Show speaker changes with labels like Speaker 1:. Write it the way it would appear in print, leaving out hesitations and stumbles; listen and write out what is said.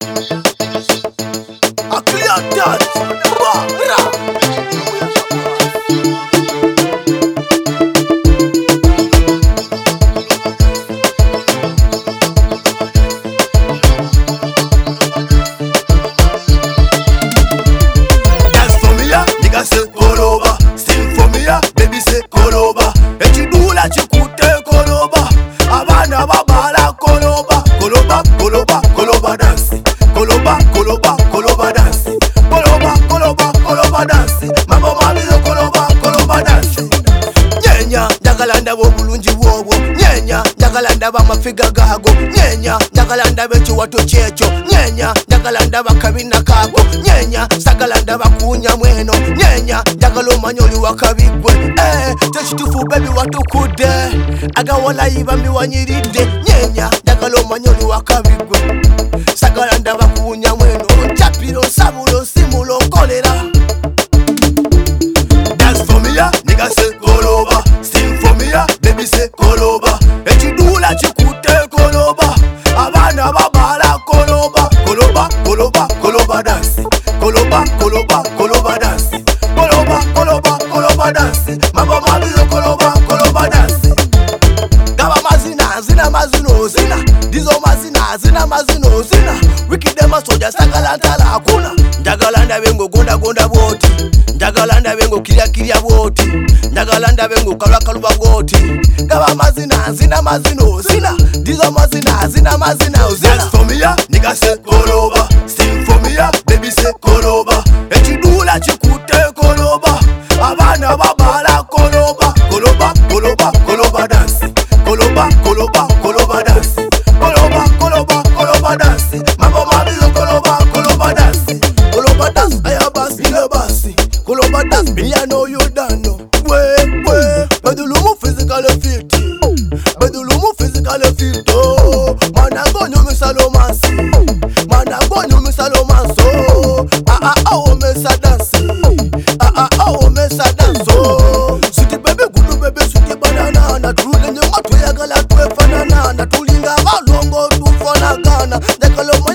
Speaker 1: A clear dance. Dance for me, yeah, nigga say koloba. Sing for me, yeah, baby say koloba. Echidula chikute koloba. Abana babala koloba. Koloba, koloba, koloba dance. Koloba, koloba, koloba dance. Koloba, koloba, koloba dance. Mambo mami yo koloba, koloba dance. Nyenya, nyagalanda wobulungi bwobwo. Nyenya, nyagalanda bamafiga gago. Nyenya, nyagalanda bekiwato kyekyo. Nyenya, nyagalanda bakabina kago. Nyenya, sagalanda bakunya mweno. Nyenya, njagala omanye oli wakabigwe. Tekitufu baby watukude. Agawola yiba miwanyiridde. Nyenya, njagala omanye oli wakabigwe. Sagalanda bakunya mweno. Chapiro sabulo simulo kolera. Dance for me, yeah, nigga say koloba. Sing for me, yeah, baby say koloba. Echidula chikute koloba. Abana babala koloba. Koloba, koloba, koloba dance. Koloba, koloba, koloba dance. Koloba, koloba, koloba dance. Mambo mami yo koloba, koloba dance. Gaba mazina, zina mazino, zina. Dizo mazina, zina mazino, zina. Wiki dema soja sagalanta la kuna. Njagalanda bengo gonda gonda boti. Njagalanda bengo kiria kiria boti. Njagalanda bengo kalwa kalwa boti. Gaba mazina, zina mazino, zina. Dizo mazina, zina mazina, zina. Dance for me, yeah, nigga say koloba. Sing for me, yeah, baby say koloba. Echidula chikute koloba. Abana babala koloba. Koloba, koloba, koloba dance. Koloba, koloba, koloba dance. Koloba, koloba, koloba dance. Mambo mami yo koloba, koloba dance. Koloba dance, aya basi le basi. Koloba dance, me I know you don't know. Bedulumu physical fit. Bedulumu physical fit. Oh, man I go you miss alomansi. Man I go you miss alomanso. Oh miss a dance. Oh miss a dance. Oh, sweetie baby, good baby, sweetie banana. Na true lenye matu ya gala kwe fanana. Na tulinga balongo tu fana gana. Dekalo